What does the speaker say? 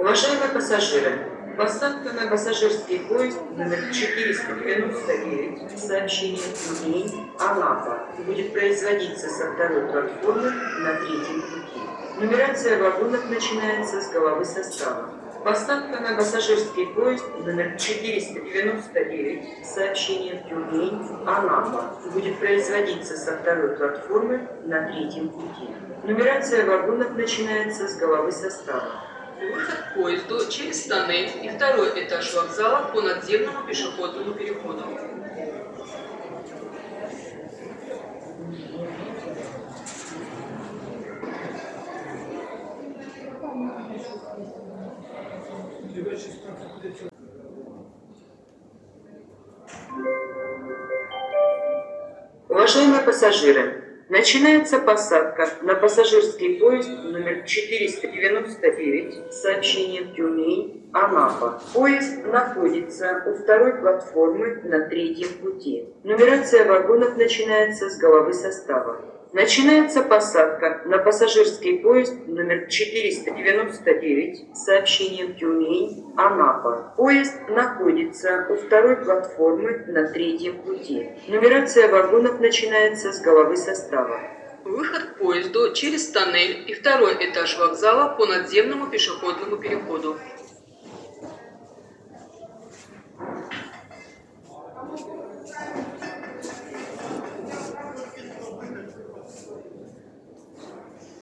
Уважаемые пассажиры, посадка на пассажирский поезд номер 499, сообщение Тюмень, Анапа, будет производиться со второй платформы на третьем пути. Нумерация вагонов начинается с головы состава. Посадка на пассажирский поезд номер 499, сообщение Тюмень, Анапа, будет производиться со второй платформы на третьем пути. Нумерация вагонов начинается с головы состава. Выход к поезду через тоннель и второй этаж вокзала по надземному пешеходному переходу. Уважаемые пассажиры, начинается посадка на пассажирский поезд номер 499 с сообщением Тюмень, Анапа. Поезд находится у второй платформы на третьем пути. Нумерация вагонов начинается с головы состава. Начинается посадка на пассажирский поезд номер 499 с сообщением Тюмень, Анапа. Поезд находится у второй платформы на третьем пути. Нумерация вагонов начинается с головы состава. Выход к поезду через тоннель и второй этаж вокзала по надземному пешеходному переходу.